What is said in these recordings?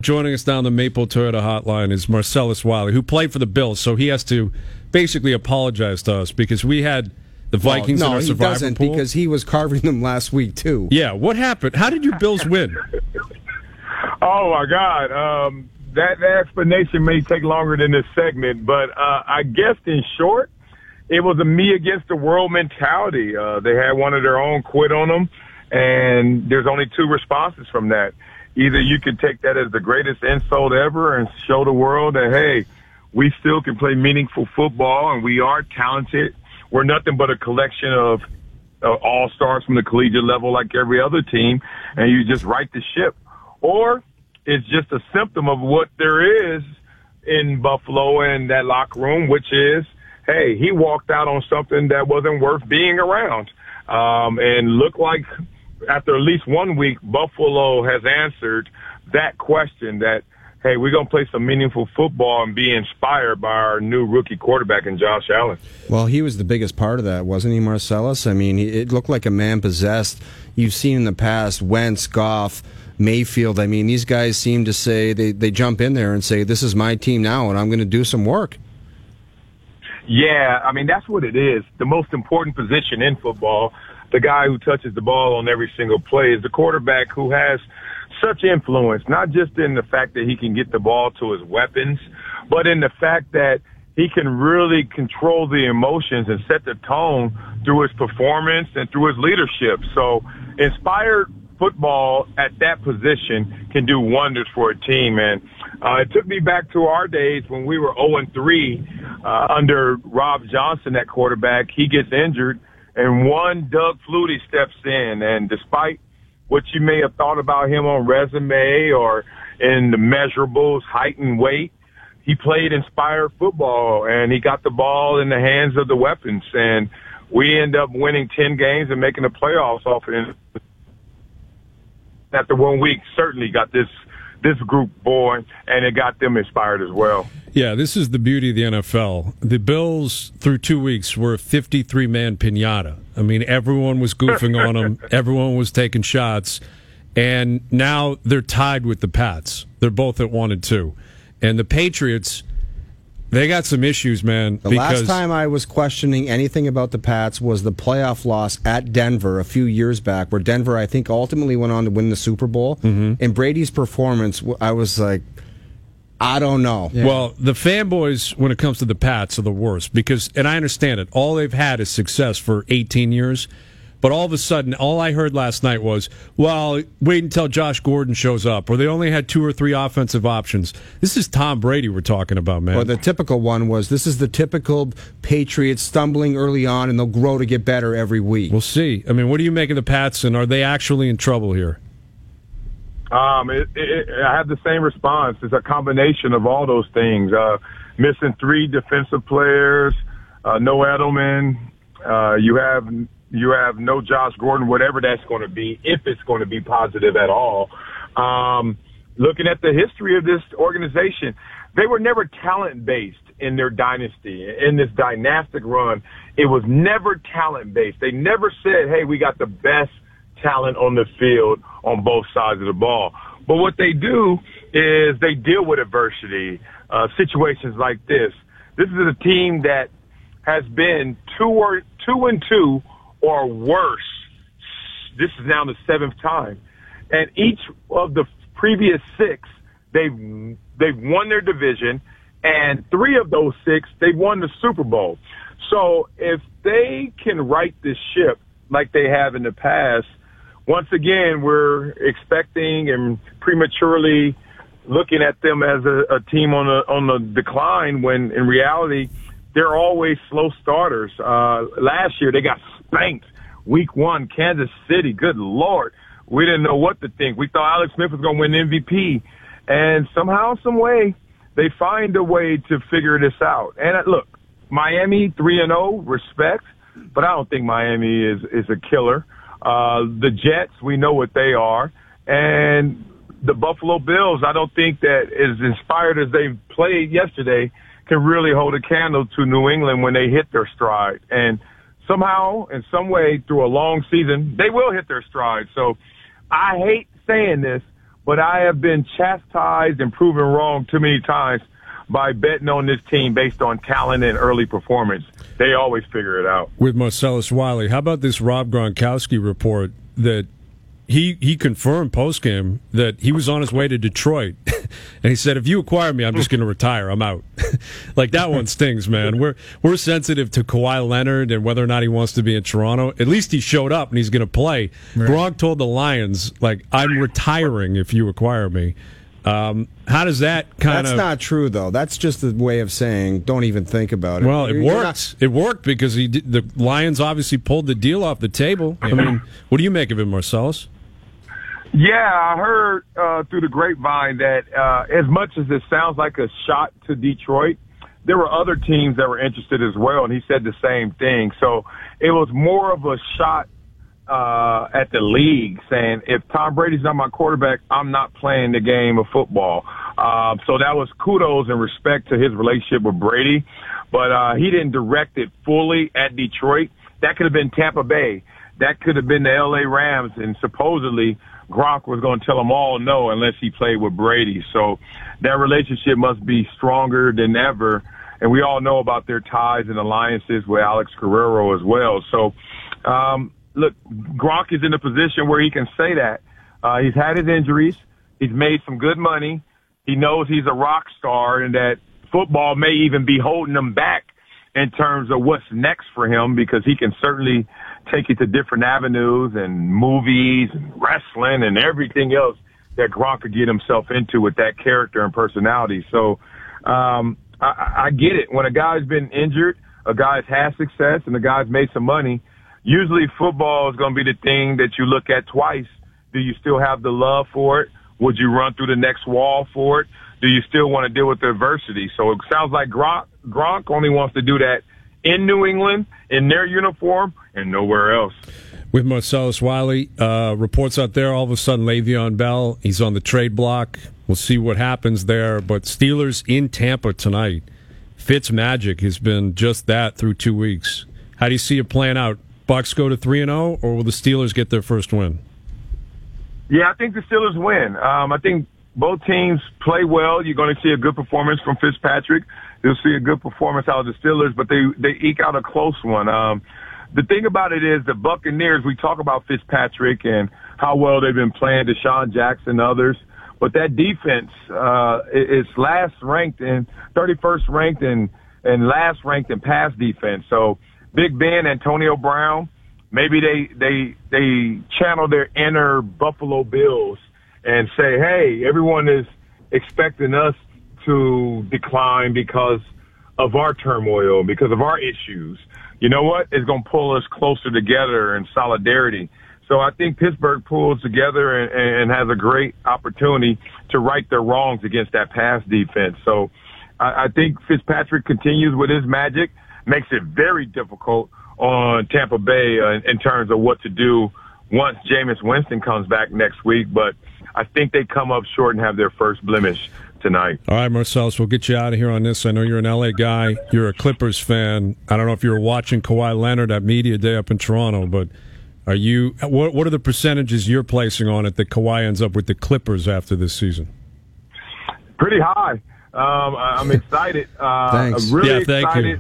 Joining us down the Maple Toyota hotline is Marcellus Wiley, who played for the Bills, so he has to basically apologize to us because we had the Vikings in our survivor pool. No, he doesn't, because he was carving them last week, too. Yeah, what happened? How did your Bills win? Oh, my God. That explanation may take longer than this segment, but I guess in short, it was a me against the world mentality. They had one of their own quit on them, and there's only two responses from that. Either you can take that as the greatest insult ever and show the world that, hey, we still can play meaningful football and we are talented. We're nothing but a collection of all-stars from the collegiate level like every other team, and you just right the ship. Or it's just a symptom of what there is in Buffalo and that locker room, which is, hey, he walked out on something that wasn't worth being around. And looked like after at least 1 week, Buffalo has answered that question that, hey, we're going to play some meaningful football and be inspired by our new rookie quarterback in Josh Allen. Well, he was the biggest part of that, wasn't he, Marcellus? I mean, it looked like a man possessed. You've seen in the past Wentz, Goff, Mayfield. I mean, these guys seem to say, they jump in there and say, this is my team now and I'm going to do some work. Yeah, I mean, that's what it is. The most important position in football, the guy who touches the ball on every single play, is the quarterback who has such influence, not just in the fact that he can get the ball to his weapons, but in the fact that he can really control the emotions and set the tone through his performance and through his leadership. So inspired football at that position can do wonders for a team. And it took me back to our days when we were 0-3 under Rob Johnson at quarterback. He gets injured, and one Doug Flutie steps in. And despite what you may have thought about him on resume or in the measurables, height and weight, he played inspired football, and he got the ball in the hands of the weapons. And we end up winning 10 games and making the playoffs off it. After 1 week, certainly got this group born, and it got them inspired as well. Yeah, this is the beauty of the NFL. The Bills, through 2 weeks, were a 53-man piñata. I mean, everyone was goofing on them. Everyone was taking shots. And now they're tied with the Pats. They're both at 1-2. And the Patriots, they got some issues, man. The last time I was questioning anything about the Pats was the playoff loss at Denver a few years back, where Denver, I think, ultimately went on to win the Super Bowl. Mm-hmm. And Brady's performance, I was like, I don't know. Yeah. Well, the fanboys, when it comes to the Pats, are the worst because, and I understand it, all they've had is success for 18 years. But all of a sudden, all I heard last night was, well, wait until Josh Gordon shows up, or they only had 2 or 3 offensive options. This is Tom Brady we're talking about, man. Well, the typical one was, this is the typical Patriots stumbling early on, and they'll grow to get better every week. We'll see. I mean, what do you make of the Pats, and are they actually in trouble here? I have the same response. It's a combination of all those things. Missing 3 defensive players, no Edelman, you have no Josh Gordon, whatever that's going to be, if it's going to be positive at all. Looking at the history of this organization, they were never talent-based in their dynasty. In this dynastic run, it was never talent-based. They never said, hey, we got the best talent on the field on both sides of the ball. But what they do is they deal with adversity, situations like this. This is a team that has been 2-2 or worse. This is now the 7th time. And each of the previous 6, they've won their division, and 3 of those 6, they've won the Super Bowl. So if they can right this ship like they have in the past, once again, we're expecting and prematurely looking at them as a team on the decline when in reality, they're always slow starters. Last year, they got spanked. Week 1, Kansas City. Good Lord. We didn't know what to think. We thought Alex Smith was going to win MVP. And somehow, some way, they find a way to figure this out. And look, Miami 3-0, respect, but I don't think Miami is a killer. The Jets, we know what they are. And the Buffalo Bills, I don't think that as inspired as they played yesterday can really hold a candle to New England when they hit their stride. And somehow, in some way, through a long season, they will hit their stride. So I hate saying this, but I have been chastised and proven wrong too many times by betting on this team based on talent and early performance. They always figure it out. With Marcellus Wiley, how about this Rob Gronkowski report that he confirmed postgame that he was on his way to Detroit, and he said, "If you acquire me, I'm just going to retire. I'm out." Like, that one stings, man. We're sensitive to Kawhi Leonard and whether or not he wants to be in Toronto. At least he showed up and he's going to play. Right. Gronk told the Lions, like, "I'm retiring if you acquire me." How does that kind of... That's not true, though. That's just a way of saying, don't even think about it. Well, it worked. It worked because the Lions obviously pulled the deal off the table. I mean, what do you make of it, Marcellus? Yeah, I heard through the grapevine that as much as it sounds like a shot to Detroit, there were other teams that were interested as well, and he said the same thing. So it was more of a shot at the league, saying, if Tom Brady's not my quarterback, I'm not playing the game of football. So that was kudos and respect to his relationship with Brady, but he didn't direct it fully at Detroit. That could have been Tampa Bay. That could have been the L.A. Rams, and supposedly Gronk was going to tell them all no unless he played with Brady. So that relationship must be stronger than ever, and we all know about their ties and alliances with Alex Guerrero as well. So, look, Gronk is in a position where he can say that. He's had his injuries. He's made some good money. He knows he's a rock star and that football may even be holding him back in terms of what's next for him, because he can certainly take you to different avenues and movies and wrestling and everything else that Gronk could get himself into with that character and personality. So I get it. When a guy's been injured, a guy's had success, and a guy's made some money, usually football is going to be the thing that you look at twice. Do you still have the love for it? Would you run through the next wall for it? Do you still want to deal with the adversity? So it sounds like Gronk only wants to do that in New England, in their uniform, and nowhere else. With Marcellus Wiley, reports out there, all of a sudden Le'Veon Bell, he's on the trade block. We'll see what happens there. But Steelers in Tampa tonight. Fitzmagic has been just that through 2 weeks. How do you see it playing out? Bucs go to 3-0, or will the Steelers get their first win? Yeah, I think the Steelers win. I think both teams play well. You're going to see a good performance from Fitzpatrick. You'll see a good performance out of the Steelers, but they eke out a close one. The thing about it is the Buccaneers, we talk about Fitzpatrick and how well they've been playing, Deshaun Jackson and others, but that defense is last ranked and 31st ranked and last ranked in pass defense. So Big Ben, Antonio Brown, maybe they channel their inner Buffalo Bills and say, hey, everyone is expecting us to decline because of our turmoil, because of our issues. You know what? It's going to pull us closer together in solidarity. So I think Pittsburgh pulls together and has a great opportunity to right their wrongs against that pass defense. So I think Fitzpatrick continues with his magic, makes it very difficult on Tampa Bay in terms of what to do once Jameis Winston comes back next week. But I think they come up short and have their first blemish tonight. All right, Marcellus, we'll get you out of here on this. I know you're an LA guy. You're a Clippers fan. I don't know if you were watching Kawhi Leonard at Media Day up in Toronto, but are you? What are the percentages you're placing on it that Kawhi ends up with the Clippers after this season? Pretty high. I'm excited. Thanks. I'm really excited.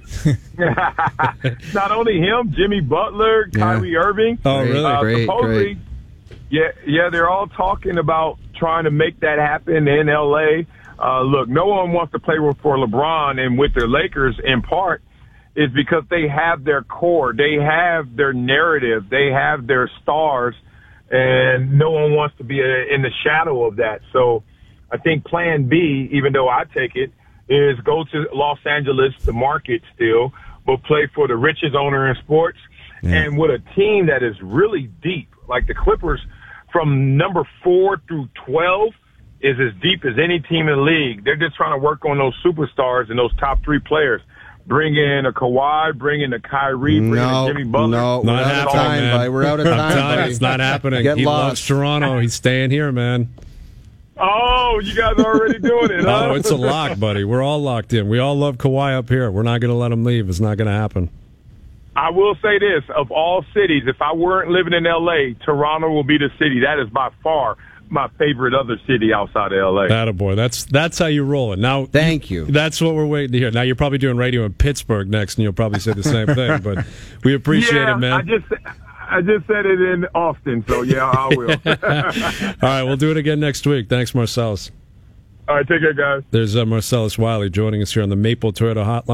Not only him, Jimmy Butler, Kyrie Irving. Oh, really? Supposedly, yeah, they're all talking about trying to make that happen in L.A. Look, no one wants to play for LeBron and with their Lakers in part is because they have their core. They have their narrative. They have their stars, and no one wants to be in the shadow of that. So I think plan B, even though I take it, is go to Los Angeles, the market still, but play for the richest owner in sports and with a team that is really deep, like the Clippers. From number 4 through 12 is as deep as any team in the league. They're just trying to work on those superstars and those top 3 players. Bring in a Kawhi, bring in a Kyrie, bring in a Jimmy Butler. No, not happening, man. We're out of time, buddy. It's not happening. He loves Toronto. He's staying here, man. Oh, you guys are already doing it, huh? Oh, it's a lock, buddy. We're all locked in. We all love Kawhi up here. We're not going to let him leave. It's not going to happen. I will say this, of all cities, if I weren't living in L.A., Toronto will be the city. That is by far my favorite other city outside of LA. Attaboy. That's how you roll it. Now, thank you. That's what we're waiting to hear. Now you're probably doing radio in Pittsburgh next, and you'll probably say the same thing. But we appreciate it, man. I just said it in Austin, so yeah, I will. All right, we'll do it again next week. Thanks, Marcellus. All right, take care, guys. There's Marcellus Wiley joining us here on the Maple Toyota Hotline.